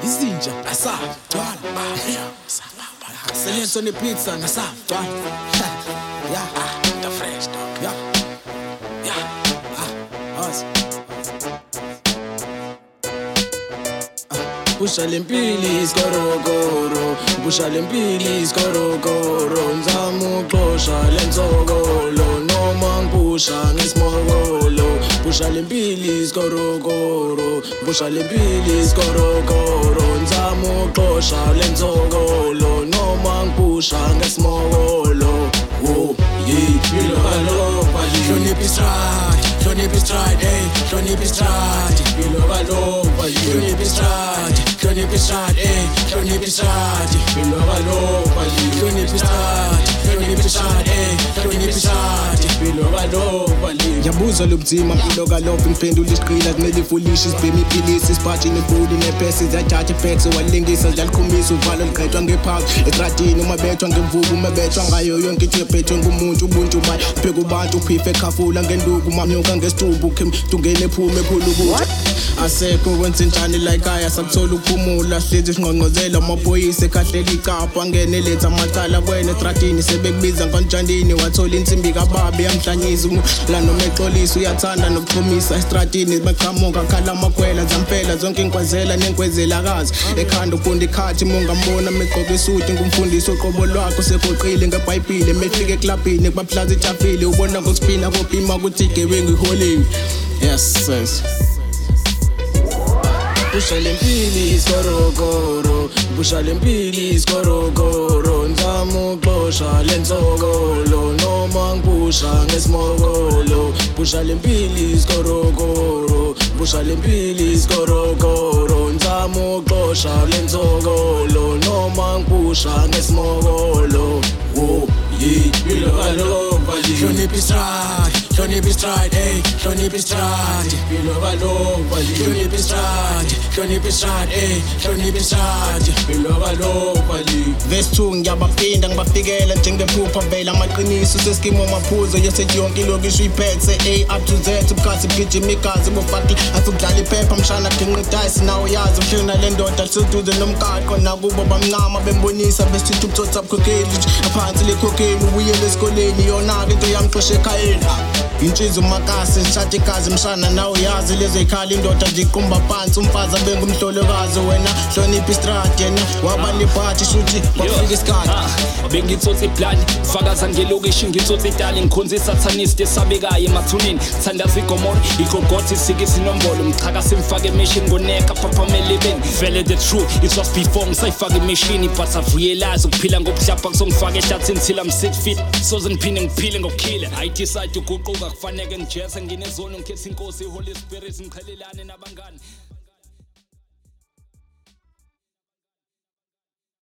izinja nasagcwala Selenso nepizza nasagcwala yeah the fresh dog yeah us Pusha lempili iskorokoro Pusha lempili iskorokoro Nzama uxosha lensokolo Noma ngipusha ngesimokolo Pusha lempili iskorokoro Pusha lempili iskorokoro Nzama uxosha lensokolo Noma ngipusha ngesimokolo Oh yeah Bilo kaloba Hloniphi stride Hloniphi stride hey Hloniphi stride Bilo kaloba Hloniphi stride Hloniphi stride hey Hloniphi stride Bilo kaloba Hloniphi stride Hloniphi stride hey Hloniphi stride Bilo kaloba Yabuza lobuzima mpilo kaloba ngiphendula isiqila kumele ifoolish isibhemi iphilisi isiphathi nebhodi nepesi ziyathatha effects walingisa ziyalikhumisa uvalo liqedwa ngephansi etradini uma bethwa ngemvubu uma bethwa ngayo yonke into ephethwe ngumuntu ubuntu bayo ubheka ubantu uphife ekhafula ngenduku mamnyuka ngesitubu tungene ephume ephulukuthi asekho wenza njani la ekhaya sakuthola ukuphumula hlezi sinqonqozela amaphoyisa ekhahlela ikapa ngene letha amacala kwena etradini sebekubiza ngonjanini wathola insimbi kababe yamhlanyisa la noma exolisa uyathanda nokuxhumisa estradini beqhamuka khala amakwela zampela zonke inkwazela nenkwezela ekhanda ufunda ikhathi mongambona megqoka isuti ngumfundisi oqobo lwakho segoqile ngeBhayibheli mefika eklabhini kubaplaza ejafile ubona ngosipina kopima ukuthi igebengu iholile yes Pusha lempili iskorokoro Pusha lempili iskorokoro Nzama uxosha lensokolo Noma ngipusha ngesimokolo Pusha lempili iskorokoro Pusha lempili iskorokoro Nzama uxosha lensokolo Noma ngipusha ngesimokolo Oh yeah Bilo kaloba Hloniphi stride Hloniphi stride hey Hloniphi stride Bilo kaloba Hloniphi stride Hloniphi stride hey Hloniphi stride Bilo kaloba Verse 2 ngiyabaphinda ngibafikela njengephupha vela amaqiniso seskimo amaphuzo yasethi yonke lokisho iphethe A up to Z ubukhathi bugijima igazi bofaki asukudlala iphepha mshana dinqa idice nawo yazi uhlina le ndoda seduze nomkaqo nakubo bamncama bembonisa besithi ubuthatha khokheli aphansi lekhokheli ubuyele esikoleni yona into yamxosha ekhayeni Intshizo makasi sithatha igazi mshana nawo yazi lezo ikhala indoda ndiqumba phansi umfazi abengumhlolokazi wena hloniphi stride yena waba nebhathi shuthi wafika isikhathi bengitsotsi iblali fakaza ngelokishi ngitsotsi idali ngikhonza isathanist esabekayo emathuneni thandaza igomora igogothi isikisi inombolo mchaka simfake emission ngoneka phaphamela ibeni vele the truth it was before ngisayifaka imachine but I've realized ukuphila ngokuhlapha kusongifaka ehlathini till I'm 6 feet soze ngiphinde ngiphile ngokukhila I decide ukuguquka kufanele ngijese nginezone ngikhetha inkosi Holy Spirit ngichelelane nabangani